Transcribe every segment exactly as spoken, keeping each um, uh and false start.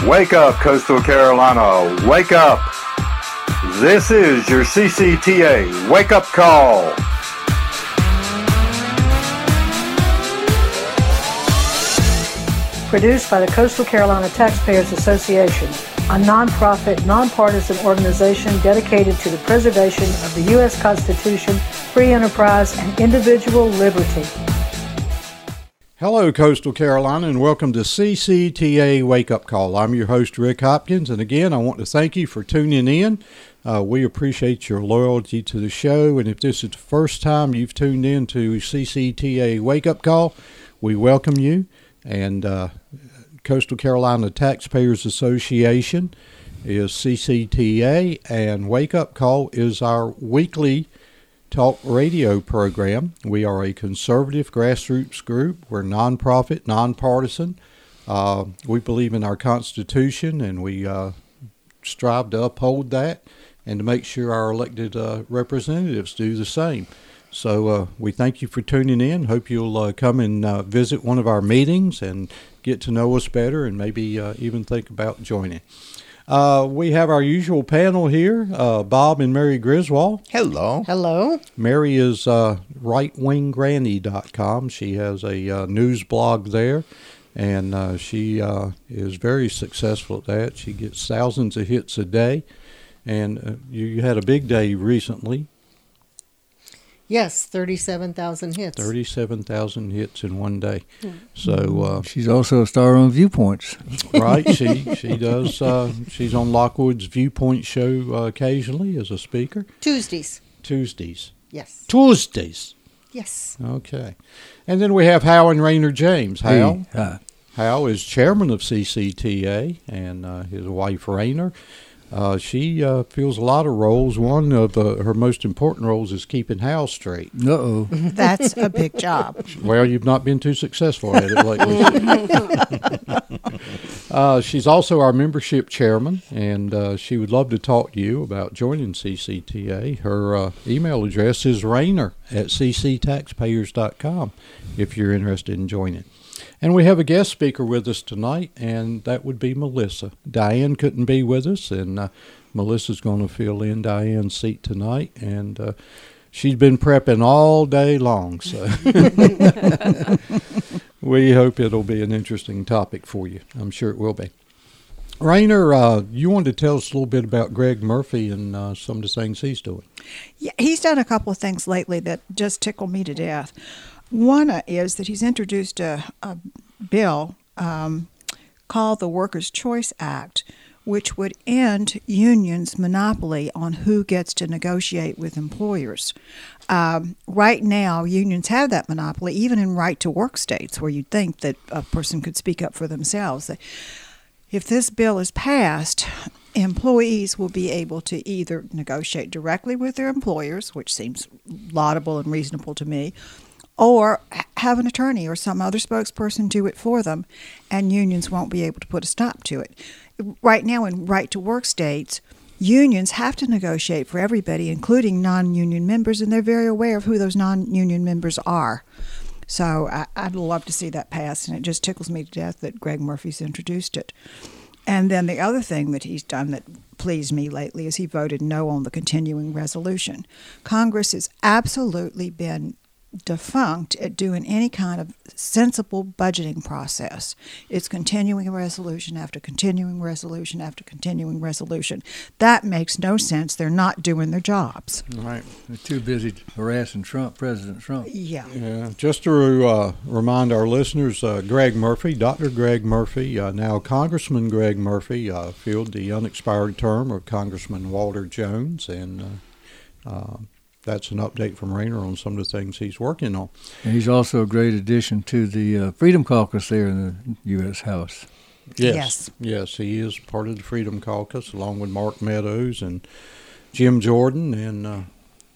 Wake up, Coastal Carolina. Wake up. This is your C C T A Wake Up Call. Produced by the Coastal Carolina Taxpayers Association, a nonprofit, nonpartisan organization dedicated to the preservation of the U S Constitution, free enterprise, and individual liberty. Hello, Coastal Carolina, and welcome to C C T A Wake Up Call. I'm your host, Rick Hopkins, and again, I want to thank you for tuning in. Uh, we appreciate your loyalty to the show, and if this is the first time you've tuned in to C C T A Wake Up Call, we welcome you. And uh, Coastal Carolina Taxpayers Association is C C T A, and Wake Up Call is our weekly talk radio program. We are a conservative grassroots group. We're nonprofit, nonpartisan. Uh, we believe in our Constitution, and we uh, strive to uphold that and to make sure our elected uh, representatives do the same. So uh, we thank you for tuning in. Hope you'll uh, come and uh, visit one of our meetings and get to know us better and maybe uh, even think about joining. Uh, we have our usual panel here, uh, Bob and Mary Griswold. Hello. Hello. Mary is uh, right wing granny dot com. She has a uh, news blog there, and uh, she uh, is very successful at that. She gets thousands of hits a day, and uh, you, you had a big day recently. Yes, thirty-seven thousand hits. thirty-seven thousand hits in one day. Mm. So uh, she's also a star on Viewpoints. Right, she she does. Uh, she's on Lockwood's Viewpoint show uh, occasionally as a speaker. Tuesdays. Tuesdays. Yes. Tuesdays. Yes. Okay. And then we have Hal and Rainer James. Hal. Hey, hi. Hal is chairman of C C T A, and uh, his wife Rainer. Uh, she uh, fills a lot of roles. One of uh, her most important roles is keeping Hal straight. Uh-oh. That's a big job. Well, you've not been too successful at it lately. uh, she's also our membership chairman, and uh, she would love to talk to you about joining C C T A. Her uh, email address is rainer at c c taxpayers dot com if you're interested in joining. And we have a guest speaker with us tonight, and that would be Melissa. Diane couldn't be with us, and uh, Melissa's going to fill in Diane's seat tonight, and uh, she's been prepping all day long, so we hope it'll be an interesting topic for you. I'm sure it will be. Rainer, uh, you wanted to tell us a little bit about Greg Murphy and uh, some of the things he's doing. Yeah, he's done a couple of things lately that just tickle me to death. One is that he's introduced a, a bill um, called the Workers' Choice Act, which would end unions' monopoly on who gets to negotiate with employers. Um, right now, unions have that monopoly, even in right-to-work states, where you'd think that a person could speak up for themselves. If this bill is passed, employees will be able to either negotiate directly with their employers, which seems laudable and reasonable to me, or have an attorney or some other spokesperson do it for them, and unions won't be able to put a stop to it. Right now, in right-to-work states, unions have to negotiate for everybody, including non-union members, and they're very aware of who those non-union members are. So I, I'd love to see that passed, and it just tickles me to death that Greg Murphy's introduced it. And then the other thing that he's done that pleased me lately is he voted no on the continuing resolution. Congress has absolutely been defunct at doing any kind of sensible budgeting process. It's continuing resolution after continuing resolution after continuing resolution. That makes no sense. They're not doing their jobs. Right. They're too busy harassing Trump, President Trump. Yeah. Yeah. Just to uh, remind our listeners, uh, Greg Murphy, Doctor Greg Murphy, uh, now Congressman Greg Murphy, uh, filled the unexpired term of Congressman Walter Jones, and uh, uh, that's an update from Rainer on some of the things he's working on. And he's also a great addition to the uh, Freedom Caucus there in the U S House. Yes. Yes. Yes, he is part of the Freedom Caucus, along with Mark Meadows and Jim Jordan and uh,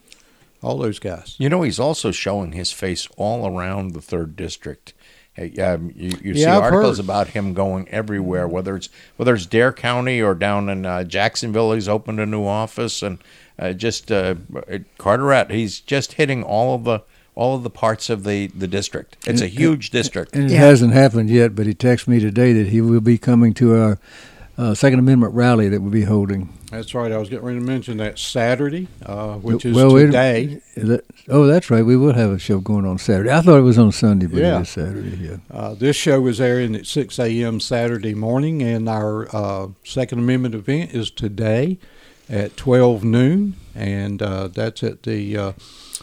all those guys. You know, he's also showing his face all around the third district. Hey, um, you you Yeah, see I've articles heard. about him going everywhere, whether it's whether it's Dare County or down in uh, Jacksonville. He's opened a new office, and uh, just uh, Carteret. He's just hitting all of the all of the parts of the, the district. It's a huge district. And it Yeah. hasn't happened yet, but he texted me today that he will be coming to our uh, Second Amendment rally that we'll be holding. That's right. I was getting ready to mention that Saturday, uh, which is well, today. Is that, oh, that's right. We will have a show going on Saturday. I thought it was on Sunday, but Yeah. it is Saturday. Yeah. Uh, this show is airing at six a.m. Saturday morning, and our uh, Second Amendment event is today at twelve noon, and uh, that's at the uh,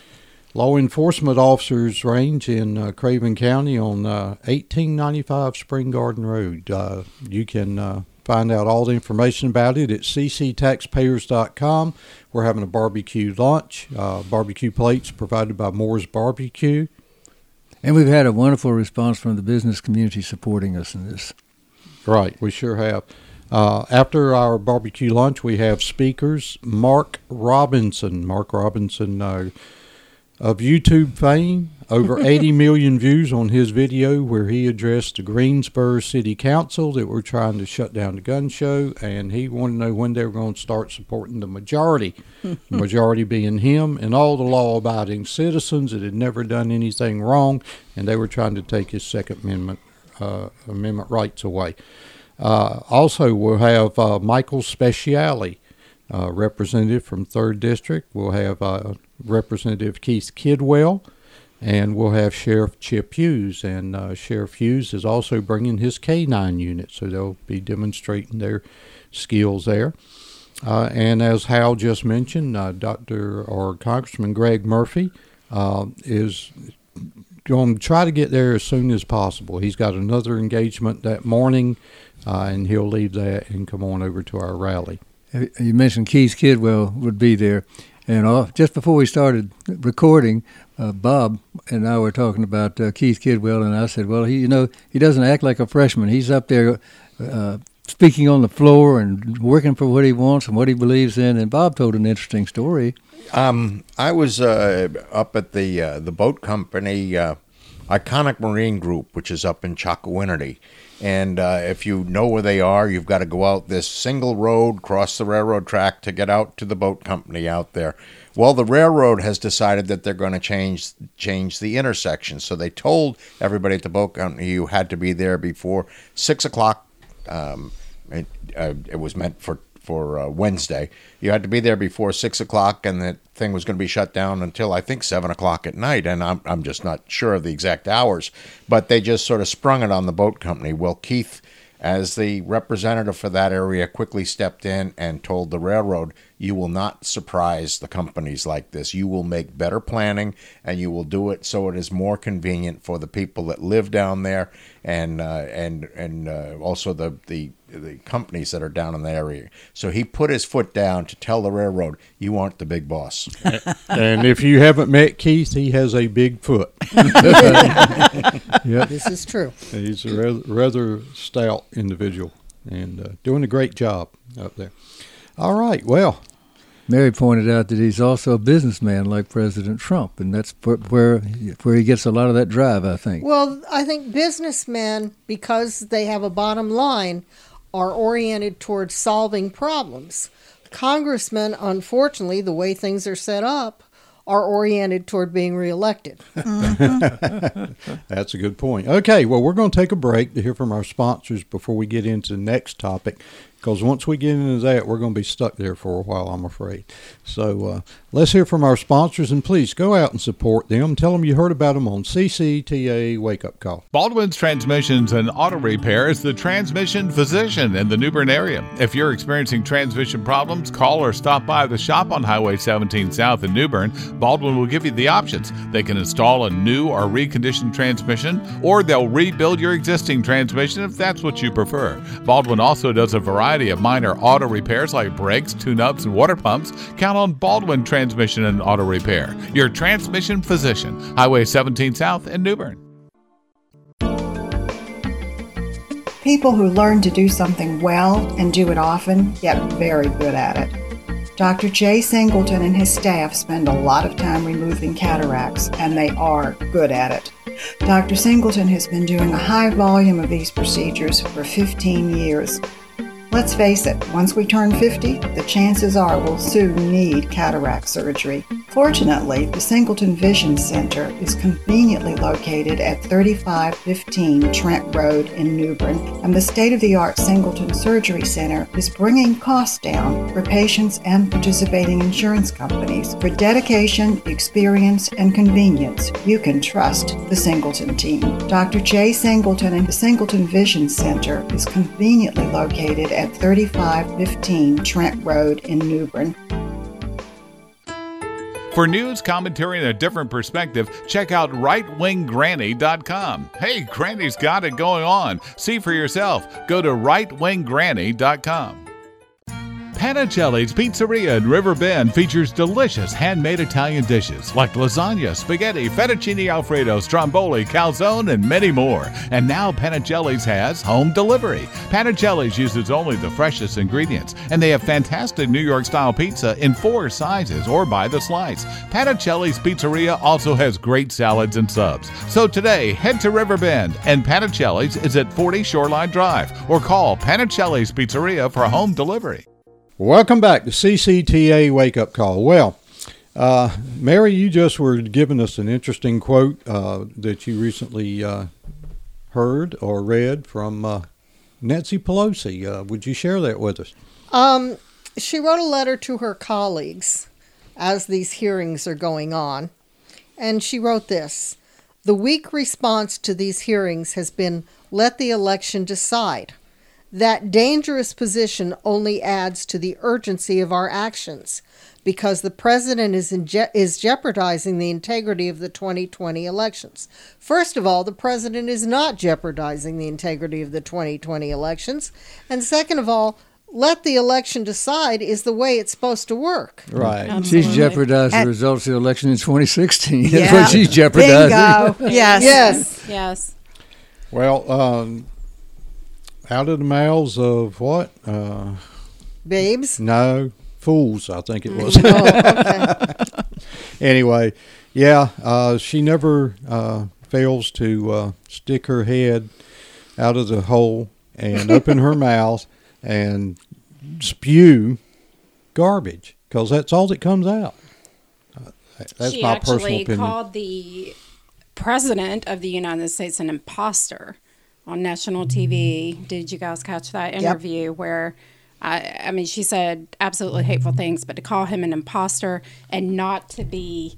Law Enforcement Officers Range in uh, Craven County on uh, eighteen ninety-five Spring Garden Road. Uh, you can uh, find out all the information about it at c c taxpayers dot com. We're having a barbecue lunch, uh, barbecue plates provided by Moore's Barbecue. And we've had a wonderful response from the business community supporting us in this. Right, we sure have. Uh, after our barbecue lunch, we have speakers. Mark Robinson. Mark Robinson uh, of YouTube fame. Over eighty million views on his video where he addressed the Greensboro City Council that were trying to shut down the gun show, and he wanted to know when they were going to start supporting the majority, the majority being him and all the law-abiding citizens that had never done anything wrong, and they were trying to take his Second Amendment, uh, Amendment rights away. Uh, also, we'll have uh, Michael Speciale, uh, representative from third District. We'll have uh, Representative Keith Kidwell. And we'll have Sheriff Chip Hughes, and uh, Sheriff Hughes is also bringing his K nine unit, so they'll be demonstrating their skills there. Uh, and as Hal just mentioned, uh, Doctor or Congressman Greg Murphy uh, is going to try to get there as soon as possible. He's got another engagement that morning, uh, and he'll leave that and come on over to our rally. You mentioned Keith Kidwell would be there. And uh, just before we started recording, uh, Bob and I were talking about uh, Keith Kidwell, and I said, well, he, you know, he doesn't act like a freshman. He's up there uh, speaking on the floor and working for what he wants and what he believes in. And Bob told an interesting story. Um, I was uh, up at the uh, the boat company, uh, Iconic Marine Group, which is up in Chocowinity. And uh, if you know where they are, you've got to go out this single road, cross the railroad track to get out to the boat company out there. Well, the railroad has decided that they're going to change change the intersection. So they told everybody at the boat company you had to be there before six o'clock. Um, it, uh, it was meant for for uh, Wednesday. You had to be there before six o'clock, and the thing was going to be shut down until I think seven o'clock at night. And I'm I'm just not sure of the exact hours, but they just sort of sprung it on the boat company. Well, Keith, as the representative for that area, quickly stepped in and told the railroad, you will not surprise the companies like this. You will make better planning, and you will do it so it is more convenient for the people that live down there, and uh, and and uh, also the, the the companies that are down in the area. So he put his foot down to tell the railroad, you aren't the big boss. And if you haven't met Keith, he has a big foot. Yep. This is true. He's a rather, rather stout individual and uh, doing a great job up there. All right, well. Mary pointed out that he's also a businessman like President Trump, and that's where where he gets a lot of that drive, I think. Well, I think businessmen, because they have a bottom line, are oriented towards solving problems. Congressmen, unfortunately, the way things are set up, are oriented toward being reelected. Mm-hmm. That's a good point. Okay, well, we're going to take a break to hear from our sponsors before we get into the next topic, because once we get into that, we're going to be stuck there for a while, I'm afraid. So uh, let's hear from our sponsors, and please go out and support them. Tell them you heard about them on C C T A Wake Up Call. Baldwin's Transmissions and Auto Repair is the transmission physician in the New Bern area. If you're experiencing transmission problems, call or stop by the shop on Highway seventeen South in New Bern. Baldwin will give you the options. They can install a new or reconditioned transmission, or they'll rebuild your existing transmission if that's what you prefer. Baldwin also does a variety of minor auto repairs like brakes, tune-ups, and water pumps. Count on Baldwin Transmission and Auto Repair, your transmission physician. Highway seventeen South in New Bern. People who learn to do something well and do it often get very good at it. Doctor Jay Singleton and his staff spend a lot of time removing cataracts, and they are good at it. Doctor Singleton has been doing a high volume of these procedures for fifteen years. Let's face it, once we turn fifty, the chances are we'll soon need cataract surgery. Fortunately, the Singleton Vision Center is conveniently located at thirty-five fifteen Trent Road in New Bern, and the state-of-the-art Singleton Surgery Center is bringing costs down for patients and participating insurance companies. For dedication, experience, and convenience, you can trust the Singleton team. Doctor Jay Singleton and the Singleton Vision Center is conveniently located at thirty-five fifteen Trent Road in New Bern. For news, commentary, and a different perspective, check out right wing granny dot com. Hey, Granny's got it going on. See for yourself. Go to right wing granny dot com. Panicelli's Pizzeria in River Bend features delicious handmade Italian dishes like lasagna, spaghetti, fettuccine alfredo, stromboli, calzone, and many more. And now Panicelli's has home delivery. Panicelli's uses only the freshest ingredients, and they have fantastic New York-style pizza in four sizes or by the slice. Panicelli's Pizzeria also has great salads and subs. So today, head to River Bend, and Panicelli's is at forty Shoreline Drive, or call Panicelli's Pizzeria for home delivery. Welcome back to C C T A Wake Up Call. Well, uh, Mary, you just were giving us an interesting quote uh, that you recently uh, heard or read from uh, Nancy Pelosi. Uh, would you share that with us? Um, she wrote a letter to her colleagues as these hearings are going on, and she wrote this: "The weak response to these hearings has been, let the election decide. That dangerous position only adds to the urgency of our actions, because the president is in je- is jeopardizing the integrity of the twenty twenty elections. First of all, the president is not jeopardizing the integrity of the twenty twenty elections. And second of all, let the election decide is the way it's supposed to work." Right. Absolutely. She's jeopardized And- the results of the election in twenty sixteen. Yeah. That's what she's jeopardizing. Bingo. Yes. Yes. Yes. Well, um, out of the mouths of what? Uh, Babes? no, fools, I think it was. Oh, okay. Anyway, yeah, uh, she never uh, fails to uh, stick her head out of the hole and open her mouth and spew garbage, because that's all that comes out. Uh, that's she my personal actually opinion. called the president of the United States an imposter on national T V. Did you guys catch that interview where, I, I mean, she said absolutely hateful things, but to call him an imposter and not to be,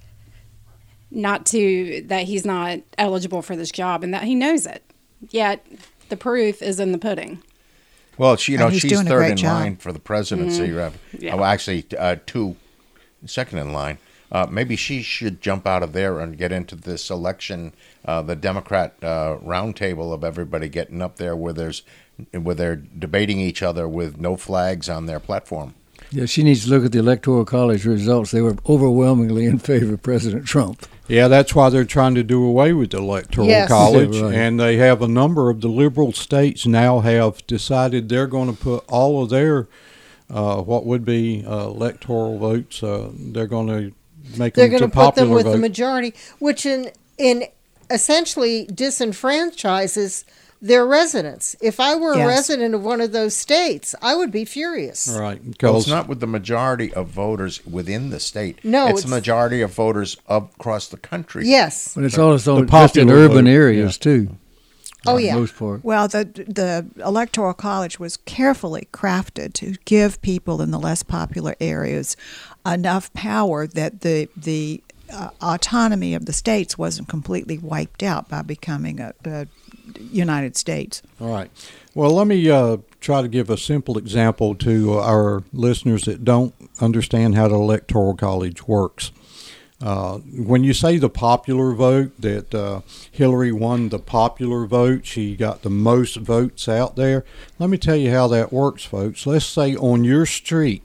not to, that he's not eligible for this job and that he knows it. Yet the proof is in the pudding. Well, she, you know, And he's she's doing a third great in job. line for the presidency. Uh, Yeah. oh, actually, uh, two, second in line. Uh, maybe she should jump out of there and get into this election, uh, the Democrat uh, roundtable of everybody getting up there where there's, where they're debating each other with no flags on their platform. Yeah, she needs to look at the Electoral College results. They were overwhelmingly in favor of President Trump. Yeah, that's why they're trying to do away with the Electoral Yes. College. Yeah, right. And they have a number of the liberal states now have decided they're going to put all of their, uh, what would be uh, electoral votes, uh, they're going to make They're them going to to put them popular with vote. the majority, which in in essentially disenfranchises their residents. If I were a Yes. resident of one of those states, I would be furious. Right. Well, Because it's not with the majority of voters within the state. No, it's, it's- the majority of voters up across the country. Yes. But it's also The just in popular urban vote, areas, yeah. too. Oh, for the yeah. most part. Well, the the Electoral College was carefully crafted to give people in the less popular areas enough power that the the uh, autonomy of the states wasn't completely wiped out by becoming a, a United States. All right. Well, let me uh, try to give a simple example to our listeners that don't understand how the Electoral College works. Uh, when you say the popular vote, that uh, Hillary won the popular vote, she got the most votes out there. Let me tell you how that works, folks. Let's say on your street,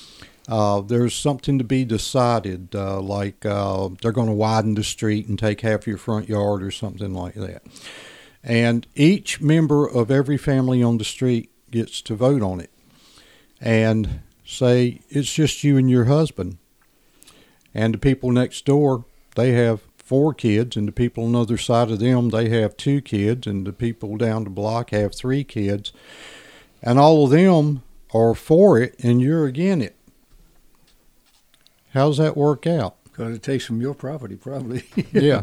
uh, there's something to be decided, uh, like uh, they're going to widen the street and take half your front yard or something like that. And each member of every family on the street gets to vote on it. And say it's just you and your husband. And the people next door, they have four kids, and the people on the other side of them, they have two kids, and the people down the block have three kids. and all of them are for it, and you're against it. How's that work out? Because it takes from your property, probably. Yeah.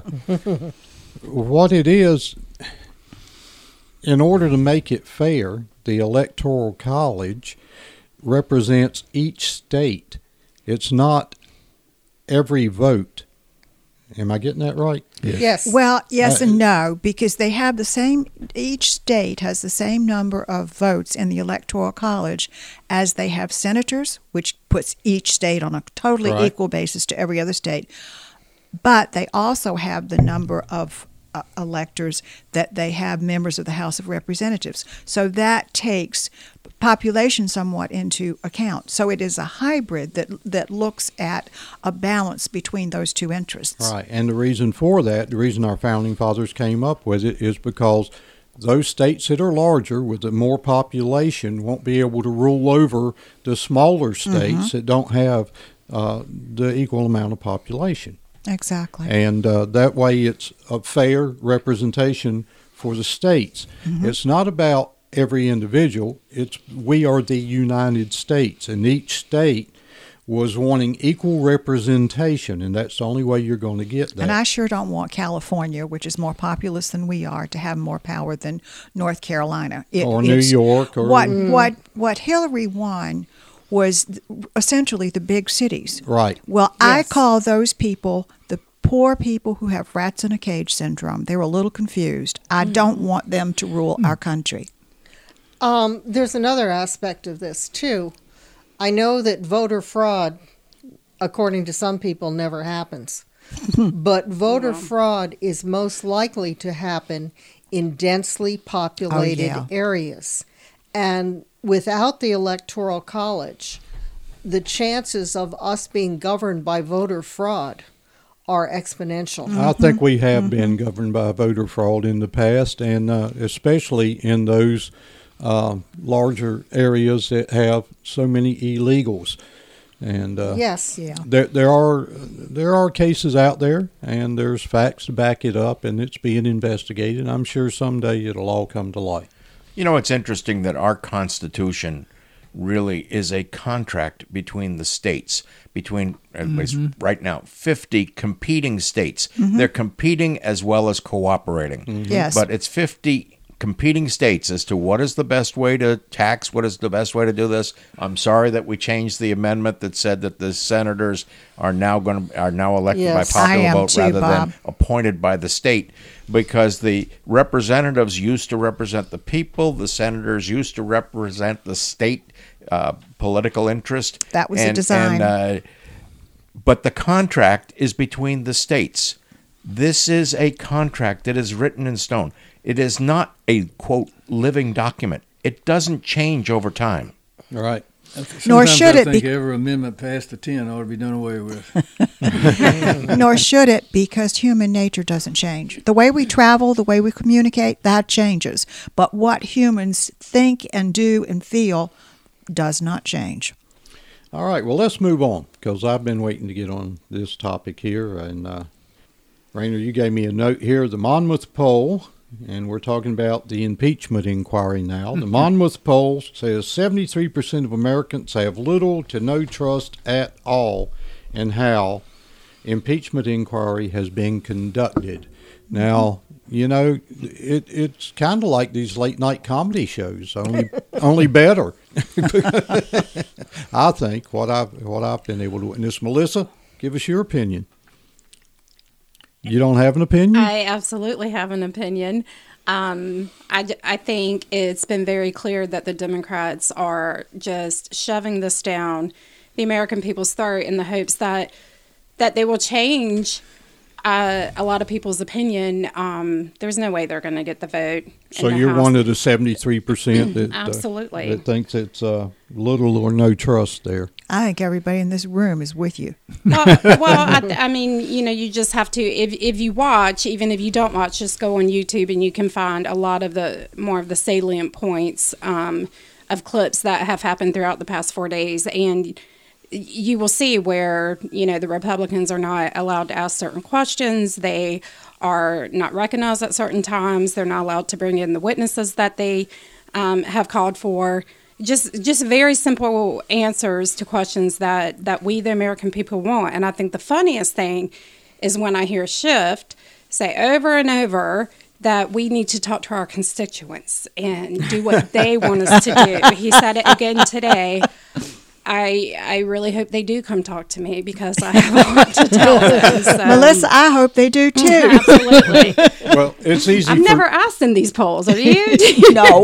What it is, in order to make it fair, the Electoral College represents each state. It's not every vote. Am I getting that right? Yes. yes. Well, yes Uh, and no, because they have the same, each state has the same number of votes in the Electoral College as they have senators, which puts each state on a totally Right. equal basis to every other state. But they also have the number of uh, electors that they have members of the House of Representatives. So that takes population somewhat into account. So it is a hybrid that that looks at a balance between those two interests. Right, and the reason for that, the reason our founding fathers came up with it is because those states that are larger with the more population won't be able to rule over the smaller states Mm-hmm. that don't have uh, the equal amount of population. Exactly. And uh, that way it's a fair representation for the states. Mm-hmm. It's not about every individual. It's we are the United States, and each state was wanting equal representation, and that's the only way you're going to get that. And I sure don't want California, which is more populous than we are, to have more power than North Carolina. It, Or New it's- York or- what Mm. what what Hillary won was th- essentially the big cities. Right. Well, I Yes. call those people the poor people who have rats in a cage syndrome. They were a little confused. I don't want them to rule our country. Um, there's another aspect of this, too. I know that voter fraud, according to some people, never happens. But voter fraud is most likely to happen in densely populated yeah. areas. And without the Electoral College, the chances of us being governed by voter fraud are exponential. I think we have been governed by voter fraud in the past, and uh, especially in those uh, larger areas that have so many illegals. And uh, Yes. Yeah. there there are there are cases out there, and there's facts to back it up, and it's being investigated. I'm sure someday it'll all come to light. You know, it's interesting that our Constitution really is a contract between the states, between, at least right now, fifty competing states. They're competing as well as cooperating. Yes. But it's fifty competing states as to what is the best way to tax, what is the best way to do this. I'm sorry that we changed the amendment that said that the senators are now going to are now elected Yes. by I popular am vote too, rather Bob. than appointed by the state, because the representatives used to represent the people, the senators used to represent the state uh, political interest. That was the and, design. And, uh, but the contract is between the states. This is a contract that is written in stone. It is not a, quote, living document. It doesn't change over time. All right. Nor Sometimes should I it think be- every amendment past the ten ought to be done away with. Nor should it, because human nature doesn't change. The way we travel, the way we communicate, that changes. But what humans think and do and feel does not change. All right, well, let's move on, because I've been waiting to get on this topic here. And uh, Rainer, you gave me a note here, the Monmouth poll, and we're talking about the impeachment inquiry now. The Monmouth poll says seventy-three percent of Americans have little to no trust at all in how impeachment inquiry has been conducted. Now, you know, it, it's kind of like these late night comedy shows, only only better. I think what I've what I've been able to witness. Melissa, give us your opinion. You don't have an opinion? I absolutely have an opinion. Um, I, j- I think it's been very clear that the Democrats are just shoving this down the American people's throat in the hopes that that they will change uh, a lot of people's opinion. Um, there's no way they're going to get the vote. in So the you're House. one of the seventy-three percent that, uh, Absolutely. that thinks it's uh, little or no trust there. I think everybody in this room is with you. well, well I, I mean, you know, you just have to, if if you watch, even if you don't watch, just go on YouTube and you can find a lot of the, more of the salient points um, of clips that have happened throughout the past four days. And you will see where, you know, the Republicans are not allowed to ask certain questions. They are not recognized at certain times. They're not allowed to bring in the witnesses that they um, have called for just just very simple answers to questions that, that we, the American people, want. And I think the funniest thing is when I hear Schiff say over and over that we need to talk to our constituents and do what they want us to do. He said it again today. I I really hope they do come talk to me because I have a lot to tell them. So. Melissa, I hope they do too. Absolutely. Well, it's easy. I've for, never asked in these polls. Have you? No.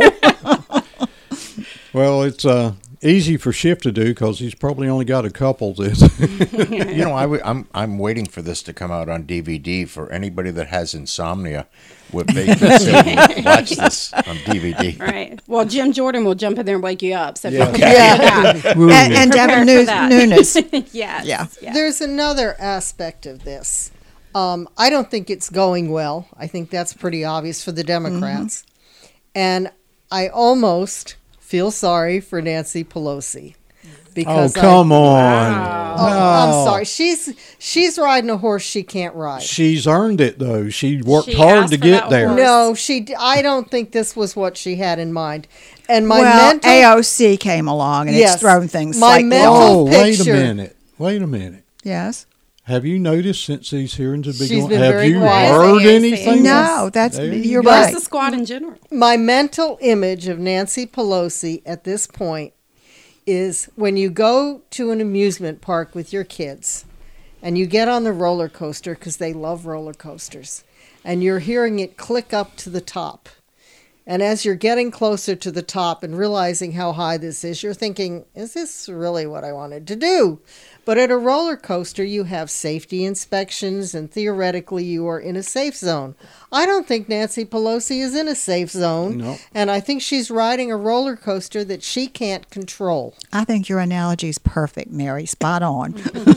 Well, it's uh, easy for Schiff to do because he's probably only got a couple. That You know, I w- I'm I'm waiting for this to come out on D V D for anybody that has insomnia. What they can sit and watch this on D V D. Right. Well, Jim Jordan will jump in there and wake you up. So Yeah. okay. Yeah. and and Devin Prepare for Nunes. that. Nunes. Yes. Yeah. Yeah. There's another aspect of this. Um, I don't think it's going well. I think that's pretty obvious for the Democrats. Mm-hmm. And I almost feel sorry for Nancy Pelosi. oh, Because come I, on. Oh, No. I'm sorry. She's she's riding a horse she can't ride. She's earned it, though. She worked She hard asked to for get that there. horse. No, she. d- I don't think this was what she had in mind. And my well, mental, A O C came along and Yes. it's thrown things My slightly mental- off. Oh, wait a picture. minute. Wait a minute. Yes. Have you noticed since these hearings have been She's going, been have very you quiet. heard Yes, anything? No, that's There you you're go. Just right. the squad in general. my mental image of Nancy Pelosi at this point is when you go to an amusement park with your kids and you get on the roller coaster because they love roller coasters and you're hearing it click up to the top. And as you're getting closer to the top and realizing how high this is, you're thinking, is this really what I wanted to do? But at a roller coaster, you have safety inspections, and theoretically, you are in a safe zone. I don't think Nancy Pelosi is in a safe zone, No. and I think she's riding a roller coaster that she can't control. I think your analogy is perfect, Mary. Spot on.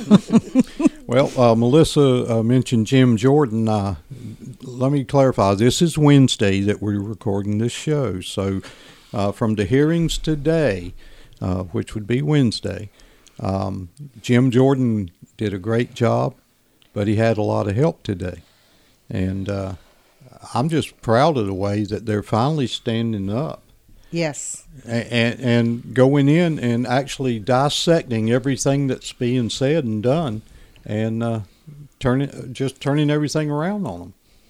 Well, uh, Melissa uh, mentioned Jim Jordan. Uh, let me clarify. This is Wednesday that we're recording this show. So uh, from the hearings today, uh, which would be Wednesday, um, Jim Jordan did a great job, but he had a lot of help today. And uh, I'm just proud of the way that they're finally standing up. Yes. And, and going in and actually dissecting everything that's being said and done, and uh, turning just turning everything around on them.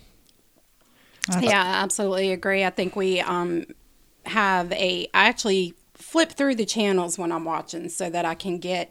Yeah, I absolutely agree. I think we um, have a. I actually flip through the channels when I'm watching so that I can get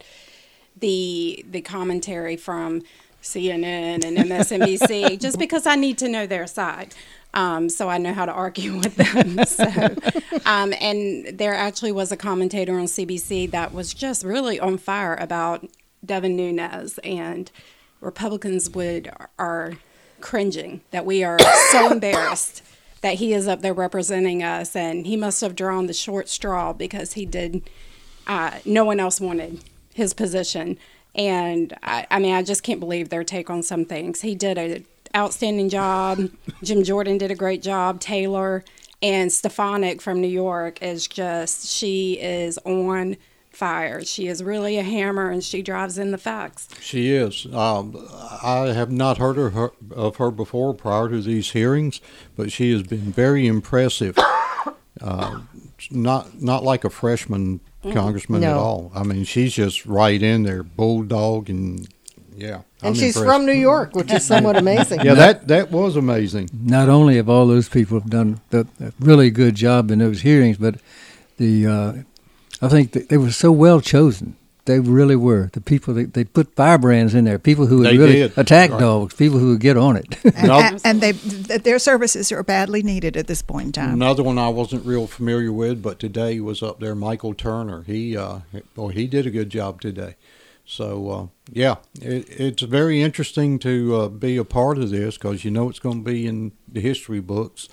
the the commentary from C N N and M S N B C, just because I need to know their side. Um, so I know how to argue with them. So, um, and there actually was a commentator on C B C that was just really on fire about Devin Nunes, and Republicans would are cringing that we are so embarrassed that he is up there representing us, and he must have drawn the short straw because he did. Uh, no one else wanted his position, and I, I mean, I just can't believe their take on some things. He did an outstanding job. Jim Jordan did a great job. Taylor and Stefanik from New York is just, she is on fire. She is really a hammer, and she drives in the facts. She is. Um, I have not heard of her, of her before prior to these hearings, but she has been very impressive. Uh, not not like a freshman congressman No. at all. I mean, she's just right in there, bulldog, and yeah. I'm And she's impressed. from New York, which is somewhat amazing. Yeah, that that was amazing. Not only have all those people have done the, a really good job in those hearings, but the uh, I think that they were so well chosen. They really were. The people, they, they put firebrands in there, people who would They really did. attack Right. dogs, people who would get on it. And, No. and, and they th- their services are badly needed at this point in time. Another one I wasn't real familiar with, but today was up there, Michael Turner. He, uh, boy, he did a good job today. So, uh, yeah, it, it's very interesting to uh, be a part of this because you know it's going to be in the history books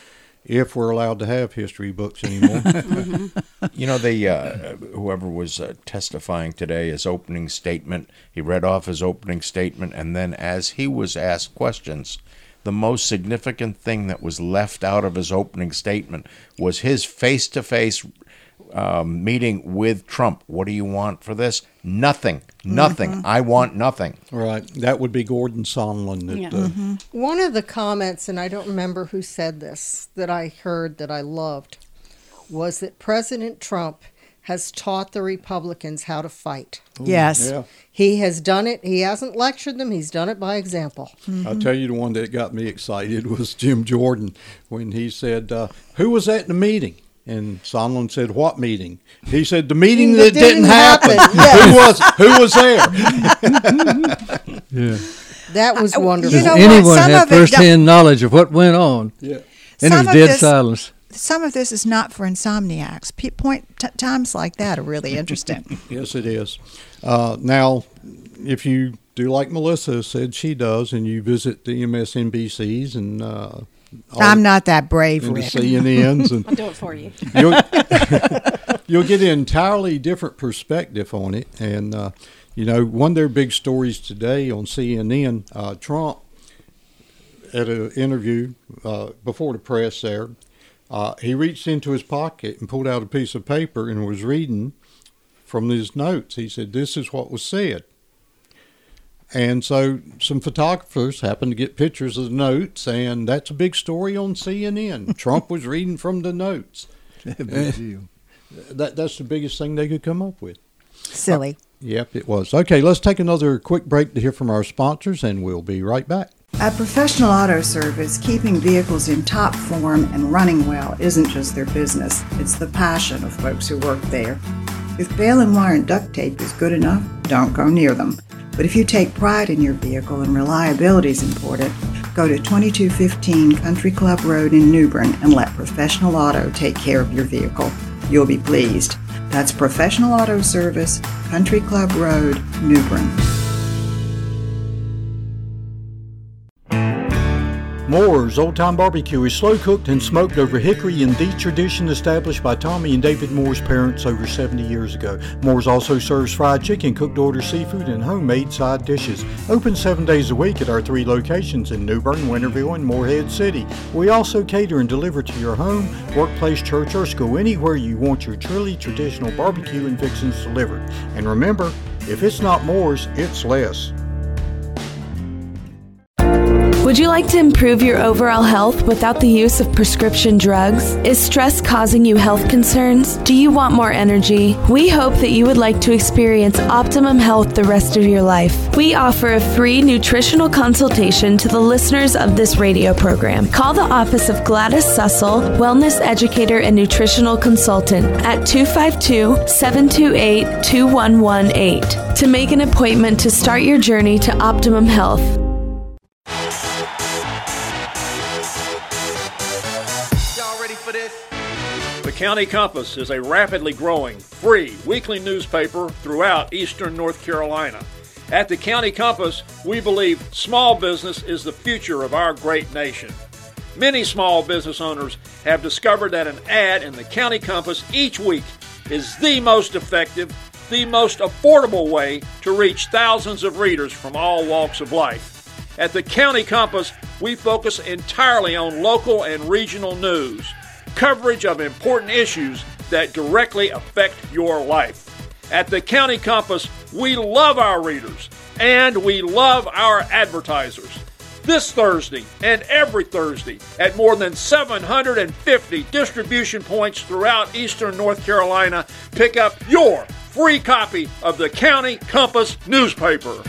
if we're allowed to have history books anymore. You know, they uh, whoever was uh, testifying today, his opening statement, he read off his opening statement, and then as he was asked questions, the most significant thing that was left out of his opening statement was his face-to-face um, meeting with Trump. What do you want for this? Nothing. Nothing. Mm-hmm. I want nothing. Right. That would be Gordon Sondland. That, Yeah. uh, One of the comments, and I don't remember who said this, that I heard that I loved, was that President Trump has taught the Republicans how to fight. Yes. Yeah. He has done it. He hasn't lectured them. He's done it by example. Mm-hmm. I'll tell you, the one that got me excited was Jim Jordan when he said, uh, who was at the meeting? And Sondland said, what meeting? He said, the meeting that, That didn't, didn't happen. happen. Who was who was there? Yeah. That was Uh, wonderful. you know Does what? anyone Some have of it don't- first-hand knowledge of what went on? Yeah. And Some it was of dead this- silence. Some of this is not for insomniacs. P- point t- times like that are really interesting. Yes, it is. Uh, now, if you do like Melissa said she does, and you visit the M S N B Cs and uh, all I'm not that brave, and the Rick. C N Ns, and I'll do it for you. you'll, you'll get an entirely different perspective on it. And, uh, you know, one of their big stories today on C N N, uh, Trump, at an interview uh, before the press there, uh, he reached into his pocket and pulled out a piece of paper and was reading from his notes. He said, this is what was said. And so some photographers happened to get pictures of the notes, and that's a big story on C N N. Trump was reading from the notes. Big deal. That, that's the biggest thing they could come up with. Silly. Yep, it was. Okay, let's take another quick break to hear from our sponsors, and we'll be right back. At Professional Auto Service, keeping vehicles in top form and running well isn't just their business, it's the passion of folks who work there. If bail and wire and duct tape is good enough, don't go near them. But if you take pride in your vehicle and reliability is important, go to twenty-two fifteen Country Club Road in New Bern and let Professional Auto take care of your vehicle. You'll be pleased. That's Professional Auto Service, Country Club Road, New Bern. Moore's Old Time Barbecue is slow cooked and smoked over hickory in the tradition established by Tommy and David Moore's parents over seventy years ago. Moore's also serves fried chicken, cooked order seafood, and homemade side dishes. Open seven days a week at our three locations in New Bern, Winterville, and Morehead City. We also cater and deliver to your home, workplace, church, or school, anywhere you want your truly traditional barbecue and fixings delivered. And remember, if it's not Moore's, it's less. Would you like to improve your overall health without the use of prescription drugs? Is stress causing you health concerns? Do you want more energy? We hope that you would like to experience optimum health the rest of your life. We offer a free nutritional consultation to the listeners of this radio program. Call the office of Gladys Sussel, Wellness Educator and Nutritional Consultant at two five two, seven two eight, two one one eight to make an appointment to start your journey to optimum health. The County Compass is a rapidly growing, free weekly newspaper throughout eastern North Carolina. At the County Compass, we believe small business is the future of our great nation. Many small business owners have discovered that an ad in the County Compass each week is the most effective, the most affordable way to reach thousands of readers from all walks of life. At the County Compass, we focus entirely on local and regional news, coverage of important issues that directly affect your life. At the County Compass, we love our readers and we love our advertisers. This Thursday and every Thursday at more than seven hundred fifty distribution points throughout eastern North Carolina, pick up your free copy of the County Compass newspaper.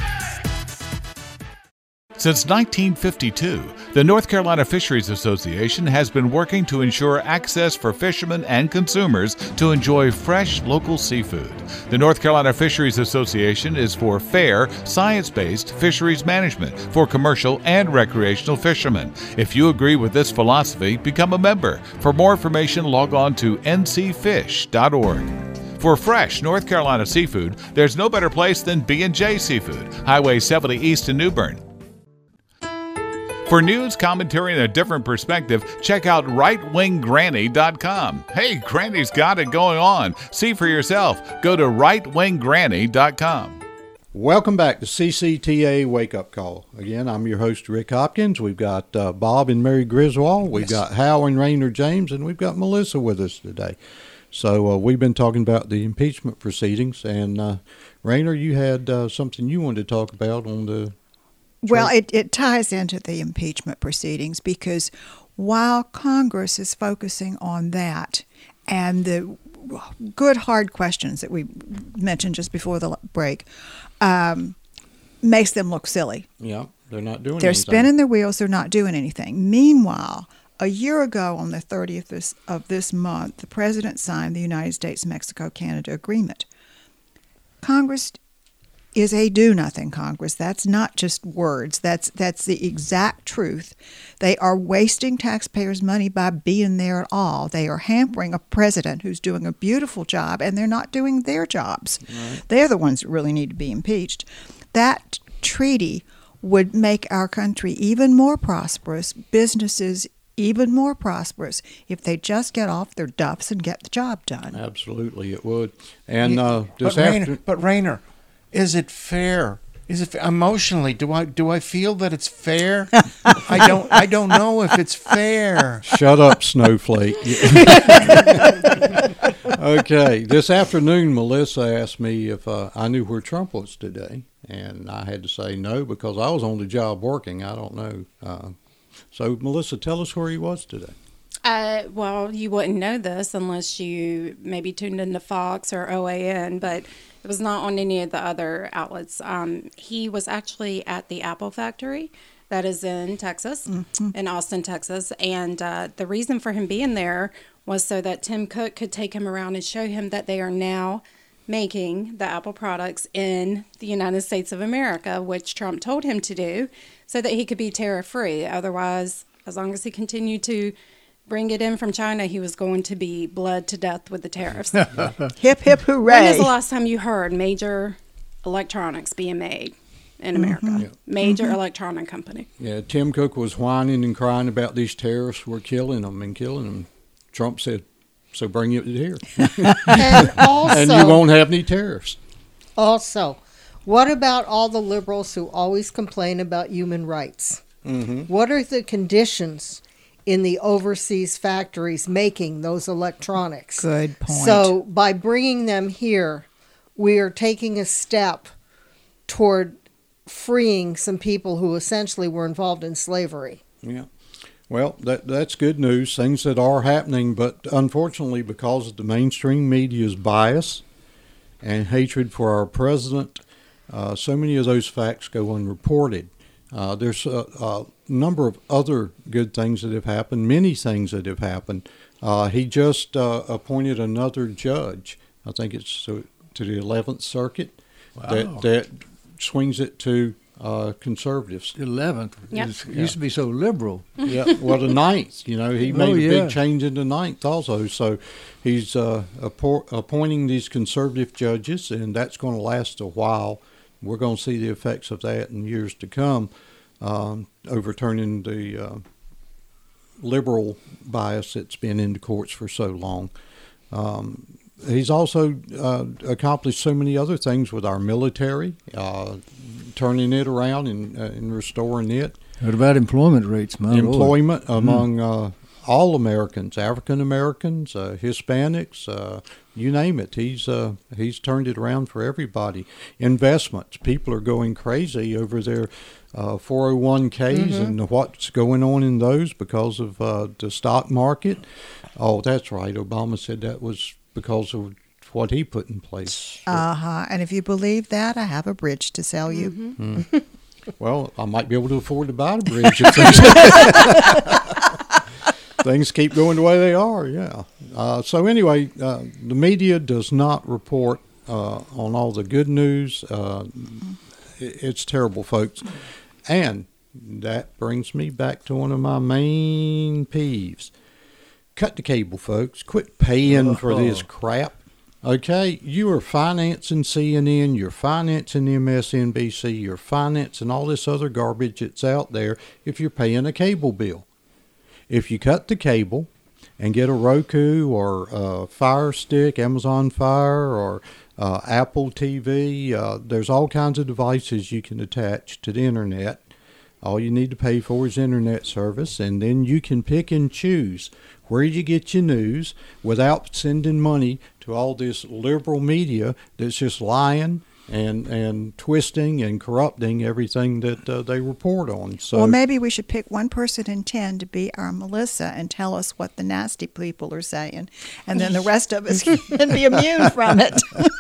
Since nineteen fifty-two, the North Carolina Fisheries Association has been working to ensure access for fishermen and consumers to enjoy fresh local seafood. The North Carolina Fisheries Association is for fair, science-based fisheries management for commercial and recreational fishermen. If you agree with this philosophy, become a member. For more information, log on to n c fish dot org. For fresh North Carolina seafood, there's no better place than B and J Seafood, Highway seventy East in New Bern. For news, commentary, and a different perspective, check out right wing granny dot com. Hey, Granny's got it going on. See for yourself. Go to right wing granny dot com. Welcome back to C C T A Wake Up Call. Again, I'm your host, Rick Hopkins. We've got uh, Bob and Mary Griswold. We've yes. got Hal and Rainer James, and we've got Melissa with us today. So uh, we've been talking about the impeachment proceedings, and uh, Rainer, you had uh, something you wanted to talk about on the... Well, it, it ties into the impeachment proceedings because while Congress is focusing on that and the good hard questions that we mentioned just before the break um, makes them look silly. Yeah, they're not doing They're anything. spinning their wheels. They're not doing anything. Meanwhile, a year ago on the thirtieth of this, of this month, the president signed the United States-Mexico-Canada Agreement. Congress is a do-nothing Congress. That's not just words. That's that's the exact truth. They are wasting taxpayers' money by being there at all. They are hampering a president who's doing a beautiful job, and they're not doing their jobs. Right. They're the ones that really need to be impeached. That treaty would make our country even more prosperous, businesses even more prosperous, if they just get off their duffs and get the job done. Absolutely, it would. And Yeah, uh, this but, Rainer, after- but Rainer, is it fair? Is it fa- emotionally? Do I do I feel that it's fair? I don't. I don't know if it's fair. Shut up, snowflake. Okay, this afternoon, Melissa asked me if uh, I knew where Trump was today, and I had to say no because I was on the job working. I don't know. Uh, so, Melissa, tell us where he was today. Uh, well, you wouldn't know this unless you maybe tuned into Fox or O A N, but it was not on any of the other outlets. Um, he was actually at the Apple factory that is in Texas, mm-hmm. in Austin, Texas. And uh, the reason for him being there was so that Tim Cook could take him around and show him that they are now making the Apple products in the United States of America, which Trump told him to do so that he could be tariff-free. Otherwise, as long as he continued to bring it in from China, he was going to be bled to death with the tariffs. Hip, hip, hooray. When was the last time you heard major electronics being made in America? Mm-hmm. Yeah. Major Mm-hmm. electronic company. Yeah, Tim Cook was whining and crying about these tariffs were killing them and killing them. Trump said, so bring it here. And also, and you won't have any tariffs. Also, what about all the liberals who always complain about human rights? Mm-hmm. What are the conditions in the overseas factories making those electronics? Good point. So by bringing them here, we are taking a step toward freeing some people who essentially were involved in slavery. Yeah. Well, that that's good news, things that are happening, but unfortunately, because of the mainstream media's bias and hatred for our president, uh, so many of those facts go unreported. Uh, there's a, a number of other good things that have happened, many things that have happened. Uh, he just uh, appointed another judge. I think it's to, to the eleventh Circuit. Wow. that, that swings it to uh, conservatives. eleventh. Yep. It used to be so liberal. Yeah, well, the ninth, you know, he made Oh, a yeah. big change in the ninth also. So he's uh, appo- appointing these conservative judges, and that's going to last a while. We're going to see the effects of that in years to come, um, overturning the uh, liberal bias that's been in the courts for so long. Um, he's also uh, accomplished so many other things with our military, uh, turning it around and, uh, and restoring it. What about employment rates, my Lord? Employment among uh, all Americans, African Americans, uh, Hispanics, uh, you name it. He's uh, he's turned it around for everybody. Investments. People are going crazy over their uh, four oh one k's Mm-hmm. and what's going on in those because of uh, the stock market. Oh, that's right. Obama said that was because of what he put in place. Uh-huh. And if you believe that, I have a bridge to sell you. Mm-hmm. Mm. Well, I might be able to afford to buy the bridge if things, things keep going the way they are, yeah. Uh, so anyway, uh, the media does not report uh, on all the good news. Uh, it, it's terrible, folks. And that brings me back to one of my main peeves. Cut the cable, folks. Quit paying for this crap. Okay, you are financing C N N, you're financing M S N B C, you're financing all this other garbage that's out there if you're paying a cable bill. If you cut the cable and get a Roku or a Fire Stick, Amazon Fire, or uh, Apple T V, uh, there's all kinds of devices you can attach to the internet. All you need to pay for is internet service, and then you can pick and choose where you get your news without sending money to all this liberal media that's just lying and and twisting and corrupting everything that uh, they report on. So well, maybe we should pick one person in ten to be our Melissa and tell us what the nasty people are saying, and then the rest of us can be immune from it.